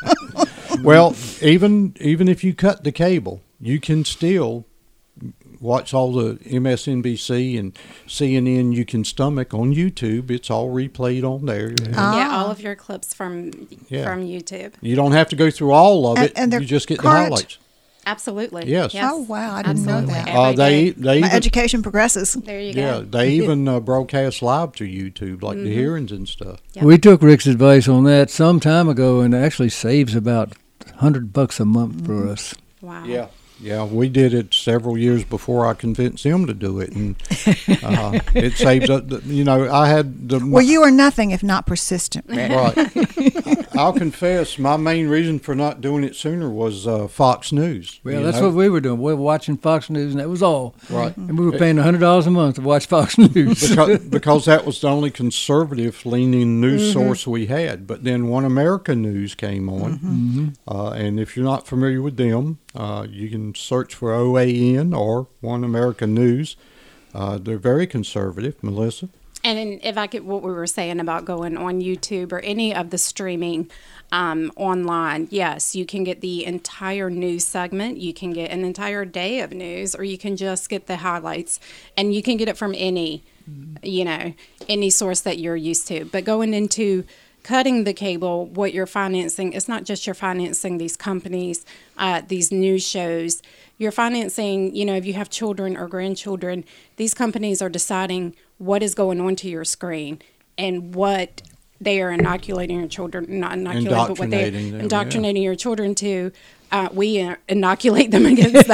Well, even even if you cut the cable, you can still watch all the M S N B C and C N N you can stomach on YouTube. It's all replayed on there. Ah. Yeah, all of your clips from Yeah. from YouTube. You don't have to go through all of And- it. and they're you just get current? the highlights. Absolutely. Yes. Oh, wow, I didn't know Absolutely. that. Every Uh, they day. they My even, education progresses. There you yeah, go. they even uh, broadcast live to YouTube, like Mm-hmm. the hearings and stuff. Yep. We took Rick's advice on that some time ago, and it actually saves about a hundred bucks a month for us. Wow. Yeah. Yeah, we did it several years before I convinced him to do it, and uh, it saves up. The, you know, I had the Well, you are nothing if not persistent. right. I'll confess, my main reason for not doing it sooner was uh, Fox News. Well, you that's know? what we were doing. We were watching Fox News, and that was all. Right. And we were paying a hundred dollars a month to watch Fox News. because, because that was the only conservative leaning news Mm-hmm. source we had. But then One America News came on, Mm-hmm. uh, and if you're not familiar with them, uh, you can search for O A N or One America News. Uh, they're very conservative, Melissa. And then if I could, what we were saying about going on YouTube or any of the streaming um, online, yes, you can get the entire news segment. You can get an entire day of news, or you can just get the highlights, and you can get it from any, you know, any source that you're used to. But going into cutting the cable, what you're financing, it's not just you're financing these companies, uh, these news shows. You're financing, you know, if you have children or grandchildren, these companies are deciding what is going on to your screen and what they are inoculating your children, not inoculating, but what they're Indoctrinating them, indoctrinating your children to. Uh, we uh, inoculate them against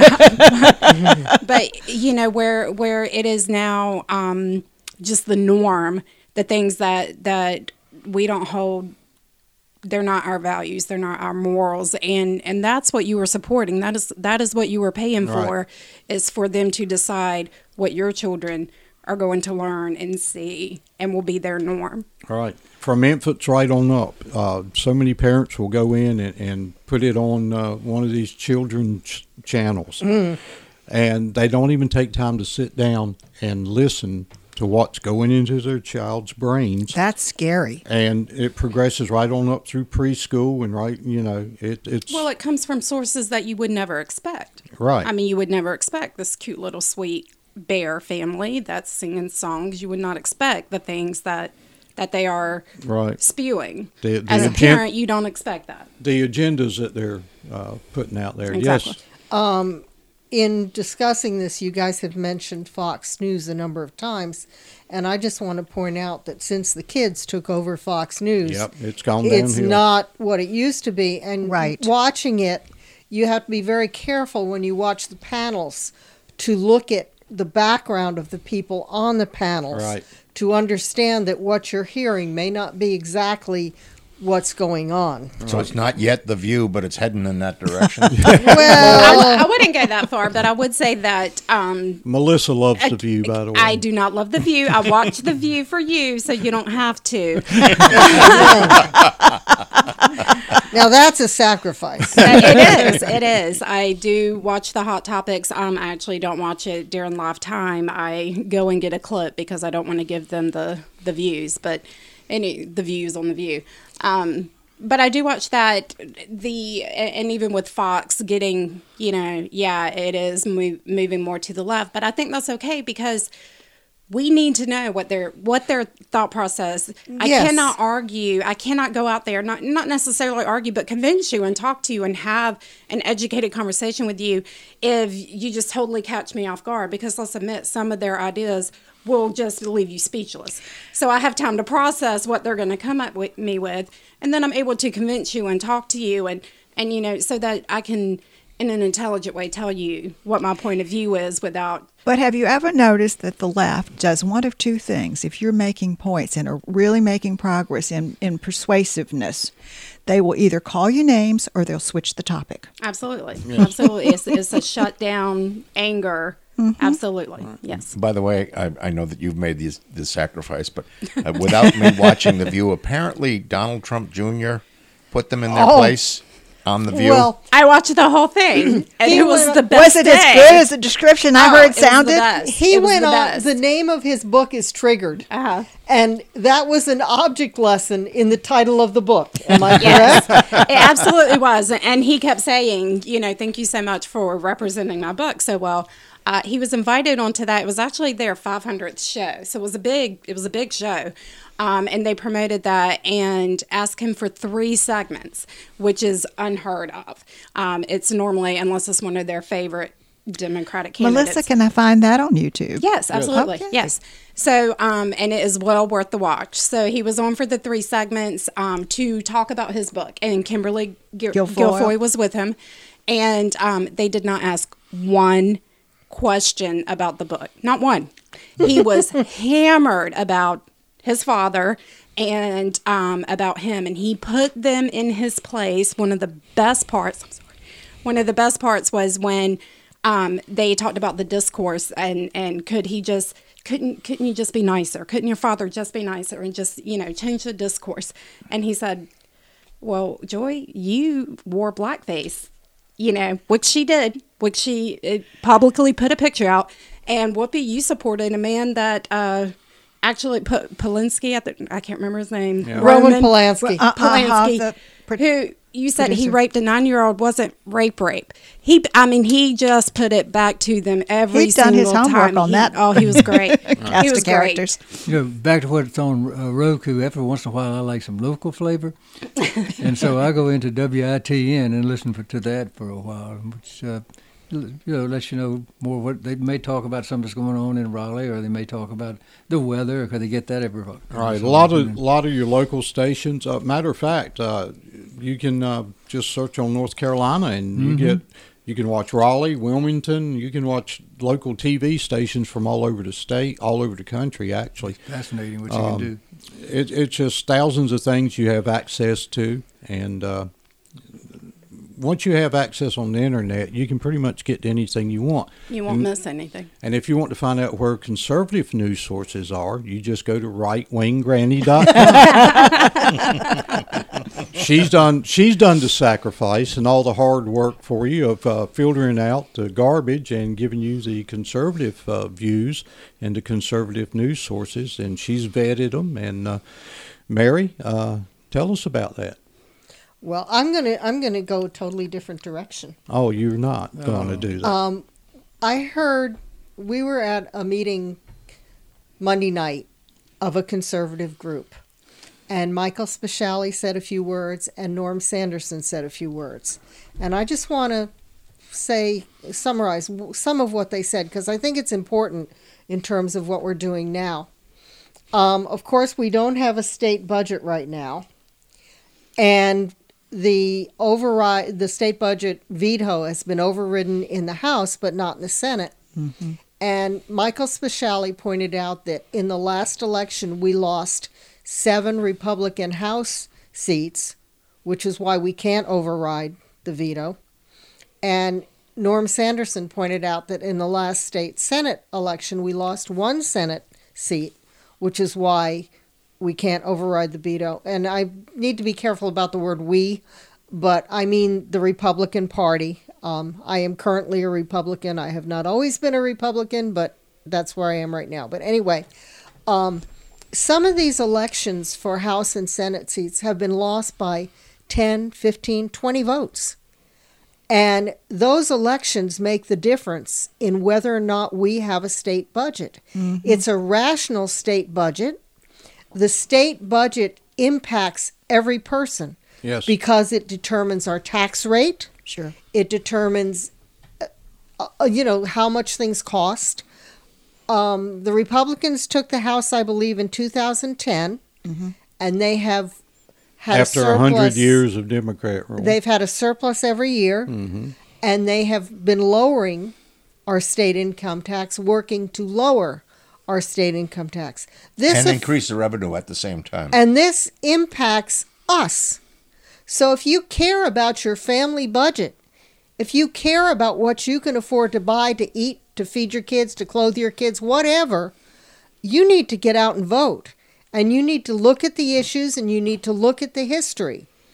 that. But, you know, where where it is now um, just the norm, the things that that we don't hold, they're not our values, they're not our morals, and and that's what you were supporting. That is that is what you were paying for, Right. is for them to decide what your children are going to learn and see and will be their norm. Right. From infants right on up. Uh, so many parents will go in and, and put it on uh, one of these children's channels. Mm. And they don't even take time to sit down and listen to what's going into their child's brains. That's scary. And it progresses right on up through preschool and right, you know, it, it's Well, it comes from sources that you would never expect. right. I mean, you would never expect this cute little sweet bear family that's singing songs. You would not expect the things that that they are right. spewing. The- the As a agen- parent, you don't expect that. The agendas that they're uh, putting out there. Exactly. Yes. Um, in discussing this, you guys have mentioned Fox News a number of times, and I just want to point out that since the kids took over Fox News, Yep. It's gone it's downhill. not what it used to be. And Right. watching it, you have to be very careful when you watch the panels to look at the background of the people on the panels Right. to understand that what you're hearing may not be exactly what's going on. So it's not yet The View, but it's heading in that direction. I, Well, w- I wouldn't go that far, but I would say that um, Melissa loves I- The View, by the way. I do not love The View. I watch The View for you, so you don't have to. now that's a sacrifice. It is. It is. I do watch the Hot Topics. Um, I actually don't watch it during live time. I go and get a clip because I don't want to give them the, the views, but any the views on The View. Um, but I do watch that. The and even with Fox getting, you know, yeah, it is move, moving more to the left, but I think that's okay because we need to know what their what their thought process. I Yes. cannot argue. I cannot go out there, not not necessarily argue, but convince you and talk to you and have an educated conversation with you if you just totally catch me off guard. Because let's admit, some of their ideas will just leave you speechless. So I have time to process what they're going to come up with me with, and then I'm able to convince you and talk to you, and and you know, so that I can, in an intelligent way, tell you what my point of view is without. But have you ever noticed that the left does one of two things? If you're making points and are really making progress in, in persuasiveness, they will either call you names or they'll switch the topic. Absolutely. Absolutely. It's, it's a shut down anger. Mm-hmm. Absolutely. Yes. By the way, I, I know that you've made these, this sacrifice, but uh, without me watching The View, apparently Donald Trump Junior put them in their Oh. place. on The View? Well, I watched the whole thing, and He it was went- the best. Was it as day. good as the description I Oh, heard it was the sounded? best. he It was went the on. best. The name of his book is Triggered, Uh-huh. and that was an object lesson in the title of the book. Am I Yes, correct? it absolutely was. And he kept saying, you know, thank you so much for representing my book so well. Uh, he was invited onto that. It was actually their five hundredth show, so it was a big, it was a big show, um, and they promoted that and asked him for three segments, which is unheard of. Um, it's normally, unless it's one of their favorite Democratic candidates. Melissa, can I find that on YouTube? Yes, absolutely. Okay. Yes. So, um, and it is well worth the watch. So he was on for the three segments um, to talk about his book, and Kimberly Gil- Guilfoyle. Guilfoyle was with him, and um, they did not ask one question about the book, not one. He was hammered about his father and um, about him, and he put them in his place. One of the best parts, I'm sorry, one of the best parts was when um, they talked about the discourse and, and could he just, couldn't, couldn't you just be nicer? Couldn't your father just be nicer and just, you know, change the discourse? And he said, well, Joy, you wore blackface, you know, which she did, which she uh, publicly put a picture out. And Whoopi, you supported a man that uh, actually put Polanski at the, I can't remember his name. Yeah. Roman Polanski. Uh, Polanski, uh-huh, the pro- who you said he producer. raped a nine-year-old wasn't rape rape. He, I mean, he just put it back to them every He'd done single his homework time. on He- that. Oh, he was great. Cast he was of characters. great. You know, back to what's on uh, Roku, every once in a while I like some local flavor. And so I go into W I T N and listen for, to that for a while, which, uh, you know, lets you know more what they may talk about something that's going on in Raleigh, or they may talk about the weather, because they get that every every Right, so a lot often. of lot of your local stations. Uh, matter of fact, uh, you can uh, just search on North Carolina, and you Mhm. get you can watch Raleigh, Wilmington. You can watch local T V stations from all over the state, all over the country. Actually, Fascinating what you Um, can do. it, it's just thousands of things you have access to, and uh, once you have access on the internet, you can pretty much get to anything you want. You won't And- miss anything. And if you want to find out where conservative news sources are, you just go to right wing granny dot com. she's done she's done the sacrifice and all the hard work for you of uh, filtering out the garbage and giving you the conservative uh, views and the conservative news sources, and she's vetted them. And uh, Mary, uh, tell us about that. Well, I'm gonna I'm gonna go a totally different direction. Oh, you're not going to do that. Um, I heard we were at a meeting Monday night of a conservative group, and Michael Speciale said a few words, and Norm Sanderson said a few words, and I just want to say summarize some of what they said, because I think it's important in terms of what we're doing now. Um, of course, we don't have a state budget right now, and the override, the state budget veto has been overridden in the House, but not in the Senate. Mm-hmm. And Michael Speciale pointed out that in the last election, we lost seven Republican House seats, which is why we can't override the veto. And Norm Sanderson pointed out that in the last state Senate election, we lost one Senate seat, which is why we can't override the veto. And I need to be careful about the word we, but I mean the Republican Party. Um, I am currently a Republican. I have not always been a Republican, but that's where I am right now. But anyway, um, some of these elections for House and Senate seats have been lost by ten, fifteen, twenty votes. And those elections make the difference in whether or not we have a state budget. Mhm. It's a rational state budget. The state budget impacts every person. Yes. Because it determines our tax rate. Sure. It determines, uh, uh, you know, how much things cost. Um, the Republicans took the House, I believe, in two thousand ten, Mm-hmm. and they have had After a a surplus. hundred years of Democrat rule, They've had a surplus every year, Mhm. and they have been lowering our state income tax, working to lower our state income tax. This and aff- increase the revenue at the same time. and this impacts us. So if you care about your family budget, if you care about what you can afford to buy, to eat, to feed your kids, to clothe your kids, whatever, you need to get out and vote. And you need to look at the issues, and you need to look at the history.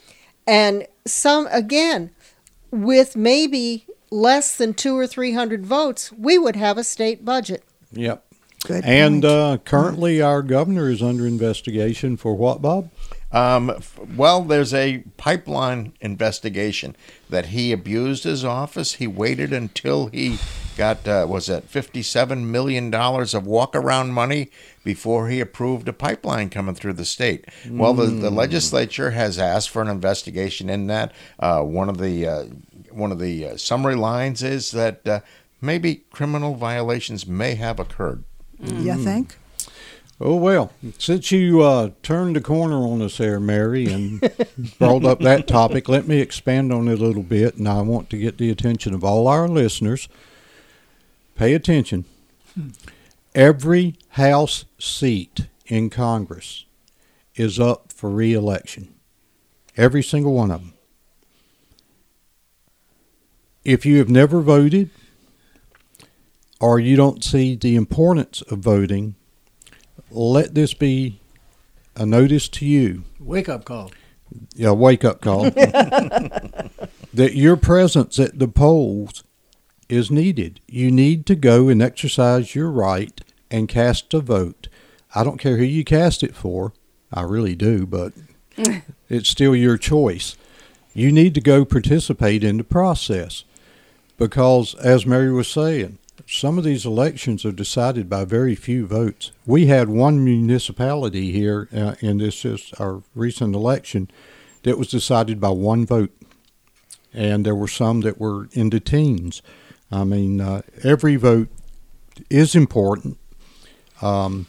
And some, again, with maybe less than two or three hundred votes, we would have a state budget. Yep. Good and point. uh, currently our governor is under investigation for what, Bob? Um, f- well, there's a pipeline investigation that he abused his office. He waited until he got, uh, was it fifty-seven million dollars of walk-around money before he approved a pipeline coming through the state. Mm. Well, the, the legislature has asked for an investigation in that. Uh, one of the uh, one of the uh, summary lines is that uh, maybe criminal violations may have occurred. Mm. You think? Oh, well, since you uh, turned the corner on us there, Mary, and brought up that topic, let me expand on it a little bit, and I want to get the attention of all our listeners. Pay attention. Hmm. Every House seat in Congress is up for re-election. Every single one of them. If you have never voted, or you don't see the importance of voting, let this be a notice to you. Wake up call. Yeah, wake up call. That your presence at the polls is needed. You need to go and exercise your right and cast a vote. I don't care who you cast it for. I really do, but it's still your choice. You need to go participate in the process because, as Mary was saying, some of these elections are decided by very few votes. We had one municipality here, uh, and this is our recent election, that was decided by one vote. And there were some that were in the teens. I mean, uh, every vote is important. Um,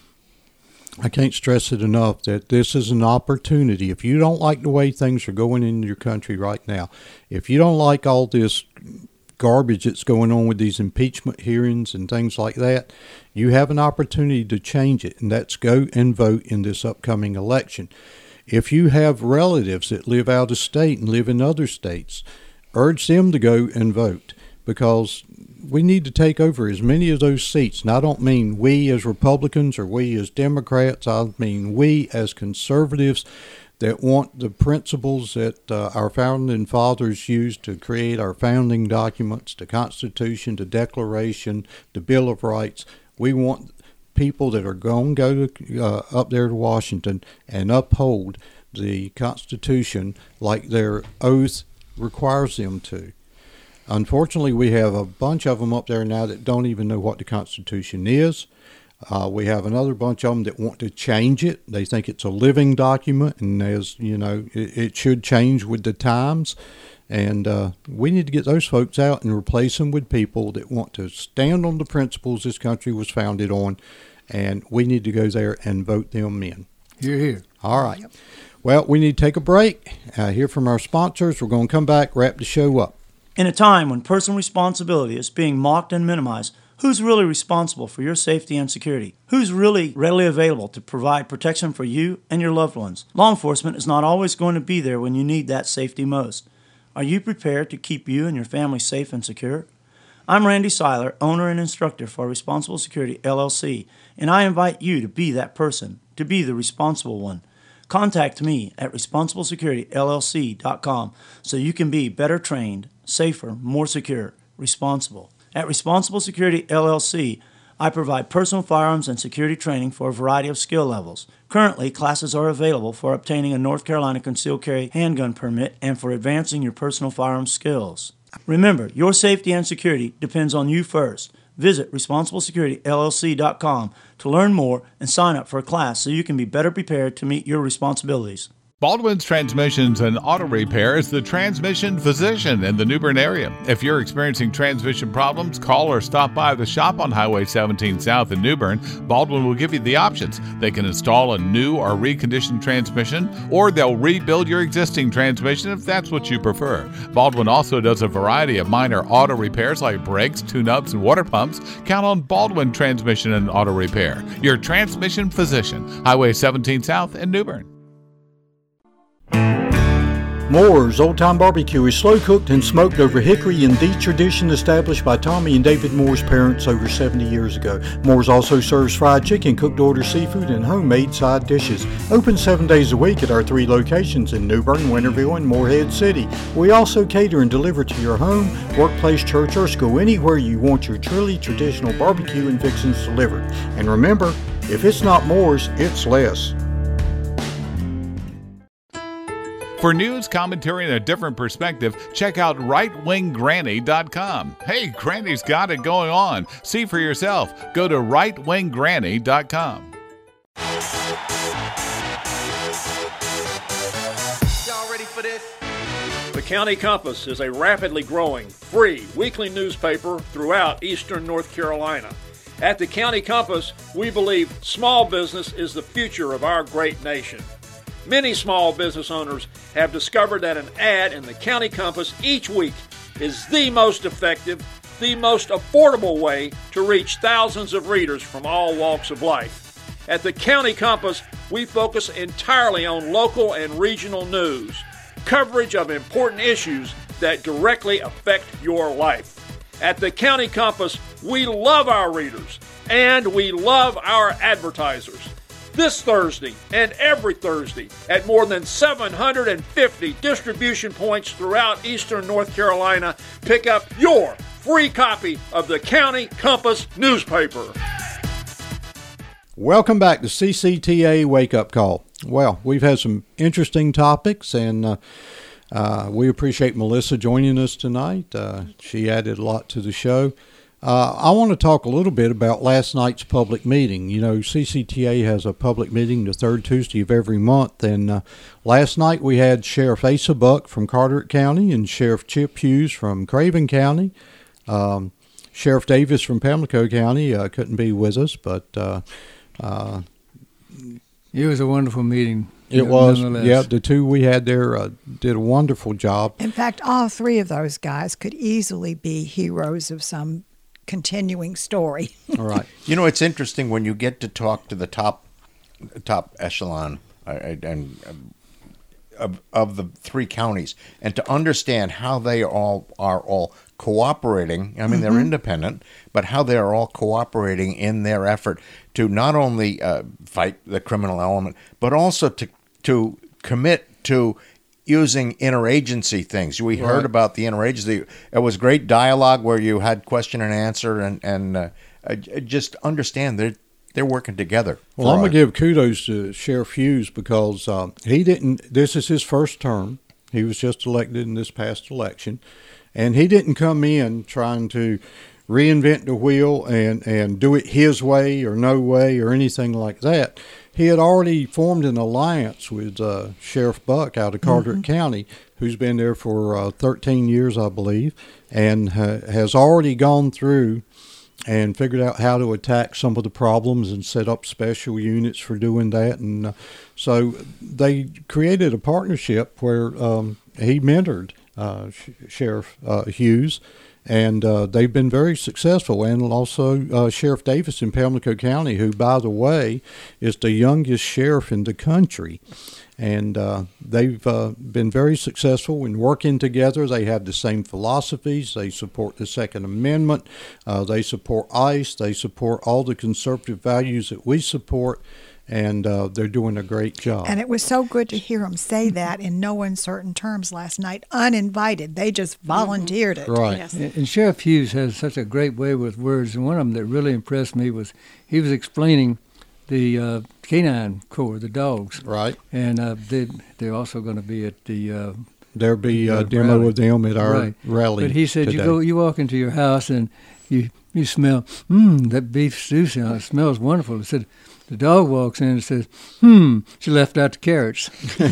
I can't stress it enough that this is an opportunity. If you don't like the way things are going in your country right now, if you don't like all this garbage that's going on with these impeachment hearings and things like that, you have an opportunity to change it, and that's go and vote in this upcoming election. If you have relatives that live out of state and live in other states, urge them to go and vote because we need to take over as many of those seats. And I don't mean we as Republicans or we as Democrats. I mean we as conservatives that want the principles that uh, our founding fathers used to create our founding documents, the Constitution, the Declaration, the Bill of Rights. We want people that are going to go to, uh, up there to Washington and uphold the Constitution like their oath requires them to. Unfortunately, we have a bunch of them up there now that don't even know what the Constitution is. Uh, we have another bunch of them that want to change it. They think it's a living document, and as you know, it, it should change with the times. And uh, we need to get those folks out and replace them with people that want to stand on the principles this country was founded on, and we need to go there and vote them in. Hear, hear. All right. Yep. Well, we need to take a break, uh, hear from our sponsors. We're going to come back, wrap the show up. In a time when personal responsibility is being mocked and minimized, who's really responsible for your safety and security? Who's really readily available to provide protection for you and your loved ones? Law enforcement is not always going to be there when you need that safety most. Are you prepared to keep you and your family safe and secure? I'm Randy Seiler, owner and instructor for Responsible Security L L C, and I invite you to be that person, to be the responsible one. Contact me at responsible security L L C dot com so you can be better trained, safer, more secure, responsible. At Responsible Security L L C, I provide personal firearms and security training for a variety of skill levels. Currently, classes are available for obtaining a North Carolina concealed carry handgun permit and for advancing your personal firearms skills. Remember, your safety and security depends on you first. Visit responsible security L L C dot com to learn more and sign up for a class so you can be better prepared to meet your responsibilities. Baldwin's Transmissions and Auto Repair is the transmission physician in the New Bern area. If you're experiencing transmission problems, call or stop by the shop on Highway seventeen South in New Bern. Baldwin will give you the options. They can install a new or reconditioned transmission, or they'll rebuild your existing transmission if that's what you prefer. Baldwin also does a variety of minor auto repairs like brakes, tune-ups, and water pumps. Count on Baldwin Transmission and Auto Repair, your transmission physician, Highway seventeen South in New Bern. Moore's Old Time Barbecue is slow cooked and smoked over hickory in the tradition established by Tommy and David Moore's parents over seventy years ago. Moore's also serves fried chicken, cooked order seafood, and homemade side dishes. Open seven days a week at our three locations in New Bern, Winterville, and Morehead City. We also cater and deliver to your home, workplace, church, or school, anywhere you want your truly traditional barbecue and fixings delivered. And remember, if it's not Moore's, it's less. For news, commentary, and a different perspective, check out right wing granny dot com. Hey, Granny's got it going on. See for yourself. Go to right wing granny dot com. Y'all ready for this? The County Compass is a rapidly growing, free weekly newspaper throughout eastern North Carolina. At the County Compass, we believe small business is the future of our great nation. Many small business owners have discovered that an ad in the County Compass each week is the most effective, the most affordable way to reach thousands of readers from all walks of life. At the County Compass, we focus entirely on local and regional news, coverage of important issues that directly affect your life. At the County Compass, we love our readers and we love our advertisers. This Thursday and every Thursday at more than seven hundred fifty distribution points throughout eastern North Carolina, pick up your free copy of the County Compass newspaper. Welcome back to C C T A Wake Up Call. Well, we've had some interesting topics, and uh, uh, we appreciate Melissa joining us tonight. Uh, she added a lot to the show. Uh, I want to talk a little bit about last night's public meeting. You know, C C T A has a public meeting the third Tuesday of every month, and uh, last night we had Sheriff Asa Buck from Carteret County and Sheriff Chip Hughes from Craven County. Um, Sheriff Davis from Pamlico County uh, couldn't be with us, but uh, uh, it was a wonderful meeting. It was, yeah. The two we had there uh, did a wonderful job. In fact, all three of those guys could easily be heroes of some continuing story. All right. You know, it's interesting when you get to talk to the top top echelon uh, and uh, of of the three counties, and to understand how they all are all cooperating. I mean, mm-hmm. they're independent, but how they are all cooperating in their effort to not only uh, fight the criminal element, but also to to commit to using interagency things. We right. heard about the interagency. It was great dialogue where you had question and answer, and and uh, uh, just understand that they're working together. Well, I'm going to give kudos to Sheriff Hughes because uh, he didn't. This is his first term. He was just elected in this past election, and he didn't come in trying to reinvent the wheel and and do it his way or no way or anything like that. He had already formed an alliance with uh, Sheriff Buck out of Carteret mm-hmm. County, who's been there for uh, thirteen years, I believe, and ha- has already gone through and figured out how to attack some of the problems and set up special units for doing that. And uh, so they created a partnership where um, he mentored uh, Sh- Sheriff uh, Hughes, and uh, they've been very successful. And also uh, Sheriff Davis in Pamlico County, who, by the way, is the youngest sheriff in the country. And uh, they've uh, been very successful in working together. They have the same philosophies. They support the Second Amendment. Uh, they support ICE. They support all the conservative values that we support. And uh, they're doing a great job. And it was so good to hear them say that in no uncertain terms last night, uninvited. They just volunteered it. Right. Yes. And Sheriff Hughes has such a great way with words. And one of them that really impressed me was he was explaining the uh, canine corps, the dogs. Right. And uh, they, they're also going to be at the... Uh, There'll be a demo rally. of them at our right. rally. But he said today. you go, you walk into your house and you you smell, mmm, that beef stew sound, it smells wonderful. He said, the dog walks in and says, hmm, she left out the carrots.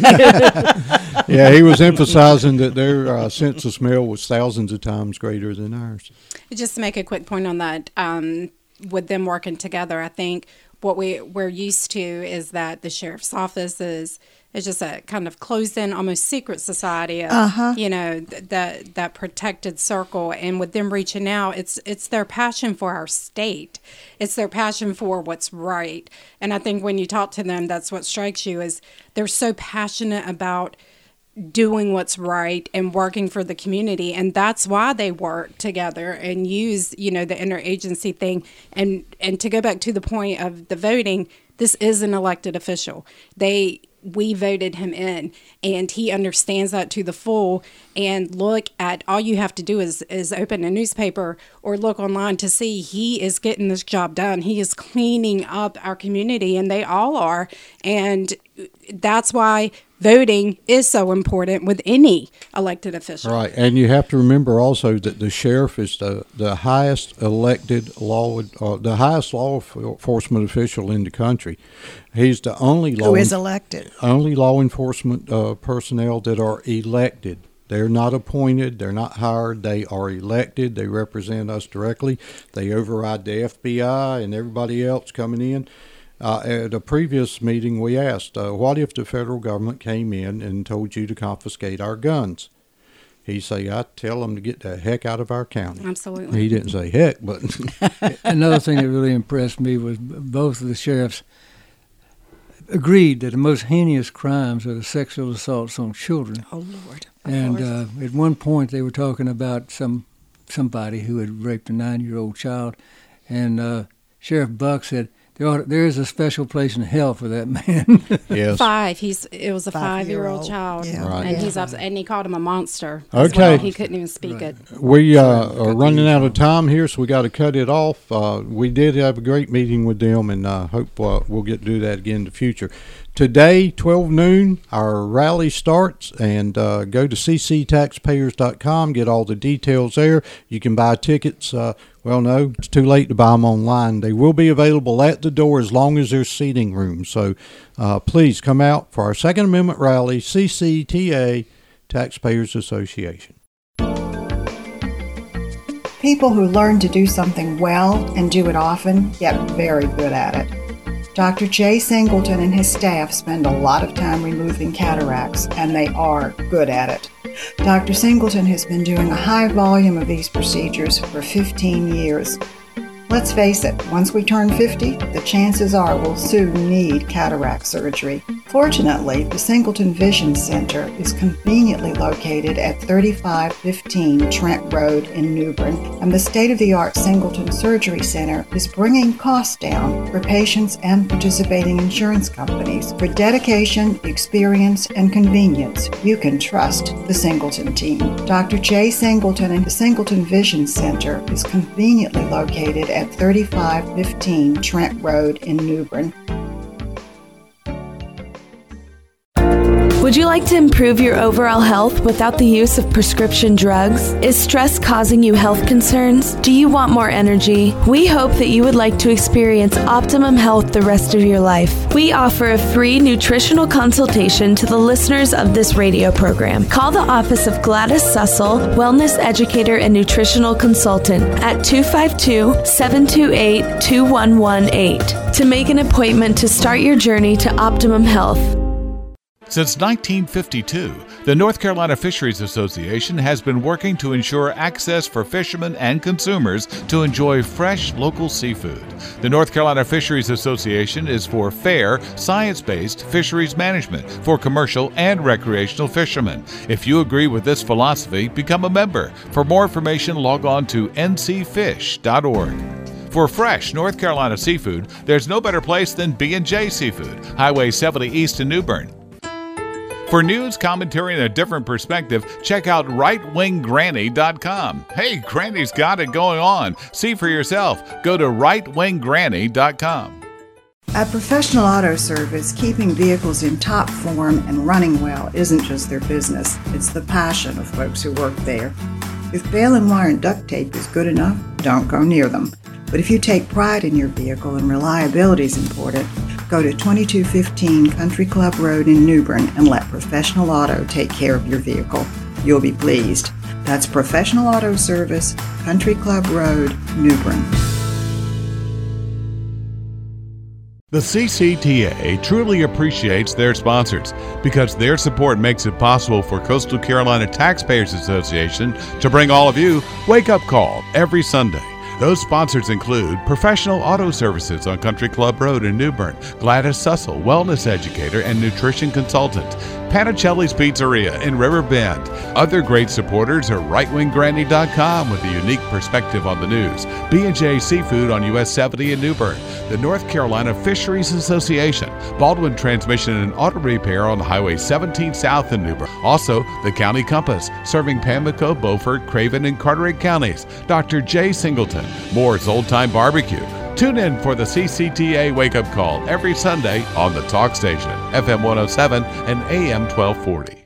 Yeah, he was emphasizing that their uh, sense of smell was thousands of times greater than ours. Just to make a quick point on that, um, with them working together, I think what we, we're used to is that the sheriff's office is is just a kind of closed-in, almost secret society of, uh-huh. you know, th- that that protected circle. And with them reaching out, it's it's their passion for our state. It's their passion for what's right. And I think when you talk to them, that's what strikes you is they're so passionate about doing what's right and working for the community. And that's why they work together and use, you know, the interagency thing. And, and to go back to the point of the voting, this is an elected official. They, we voted him in, and he understands that to the full. And look at, all you have to do is, is open a newspaper or look online to see he is getting this job done. He is cleaning up our community, and they all are. And that's why voting is so important with any elected official. Right, and you have to remember also that the sheriff is the, the highest elected law, uh, the highest law enforcement official in the country. He's the only law who is elected, only law enforcement uh, personnel that are elected. They're not appointed. They're not hired. They are elected. They represent us directly. They override the F B I and everybody else coming in. Uh, at a previous meeting, we asked, uh, what if the federal government came in and told you to confiscate our guns? He say, I tell them to get the heck out of our county. Absolutely. He didn't say heck, but... Another thing that really impressed me was both of the sheriffs agreed that the most heinous crimes are the sexual assaults on children. Oh, Lord. And uh, at one point they were talking about some somebody who had raped a nine-year-old child, and uh, Sheriff Buck said, There, are, there is a special place in hell for that man. Yes. Five. He's it was a five-year-old, Five-year-old. child, Yeah. Right. and Yeah. he's ups- and he called him a monster. as Okay. well. He couldn't even speak Right. it. We uh, are running out of time here, so we got to cut it off. Uh, we did have a great meeting with them, and I uh, hope uh, we'll get to do that again in the future. Today, twelve noon, our rally starts, and uh, go to c c taxpayers dot com, get all the details there. You can buy tickets. Uh, well, no, it's too late to buy them online. They will be available at the door as long as there's seating room. So uh, please come out for our Second Amendment rally, C C T A, Taxpayers Association. People who learn to do something well and do it often get very good at it. Doctor Jay Singleton and his staff spend a lot of time removing cataracts, and they are good at it. Doctor Singleton has been doing a high volume of these procedures for fifteen years. Let's face it, once we turn fifty, the chances are we'll soon need cataract surgery. Fortunately, the Singleton Vision Center is conveniently located at thirty-five fifteen Trent Road in New Bern, and the state-of-the-art Singleton Surgery Center is bringing costs down for patients and participating insurance companies. For dedication, experience, and convenience, you can trust the Singleton team. Doctor Jay Singleton and the Singleton Vision Center is conveniently located at thirty-five fifteen Trent Road in New Bern. Would you like to improve your overall health without the use of prescription drugs? Is stress causing you health concerns? Do you want more energy? We hope that you would like to experience optimum health the rest of your life. We offer a free nutritional consultation to the listeners of this radio program. Call the office of Gladys Sussel, Wellness Educator and Nutritional Consultant at two five two, seven two eight, two one one eight to make an appointment to start your journey to optimum health. Since nineteen fifty-two, the North Carolina Fisheries Association has been working to ensure access for fishermen and consumers to enjoy fresh local seafood. The North Carolina Fisheries Association is for fair, science-based fisheries management for commercial and recreational fishermen. If you agree with this philosophy, become a member. For more information, log on to n c fish dot org. For fresh North Carolina seafood, there's no better place than B and J Seafood, Highway seventy East in New Bern. For news, commentary, and a different perspective, check out right wing granny dot com. Hey, Granny's got it going on. See for yourself. Go to right wing granny dot com. At Professional Auto Service, keeping vehicles in top form and running well isn't just their business. It's the passion of folks who work there. If bail and wire and duct tape is good enough, don't go near them. But if you take pride in your vehicle and reliability is important, go to twenty-two fifteen Country Club Road in New Bern and let Professional Auto take care of your vehicle. You'll be pleased. That's Professional Auto Service, Country Club Road, New Bern. The C C T A truly appreciates their sponsors because their support makes it possible for Coastal Carolina Taxpayers Association to bring all of you Wake Up Call every Sunday. Those sponsors include Professional Auto Services on Country Club Road in New Bern, Gladys Sussel, Wellness Educator and Nutrition Consultant, Panicelli's Pizzeria in River Bend. Other great supporters are right wing granny dot com with a unique perspective on the news, B and J Seafood on U S seventy in New Bern, the North Carolina Fisheries Association, Baldwin Transmission and Auto Repair on Highway seventeen South in New Bern. Also, the County Compass, serving Pamlico, Beaufort, Craven, and Carteret counties. Doctor Jay Singleton, Moore's Old Time Barbecue. Tune in for the C C T A Wake Up Call every Sunday on the Talk Station, F M one oh seven and A M twelve forty.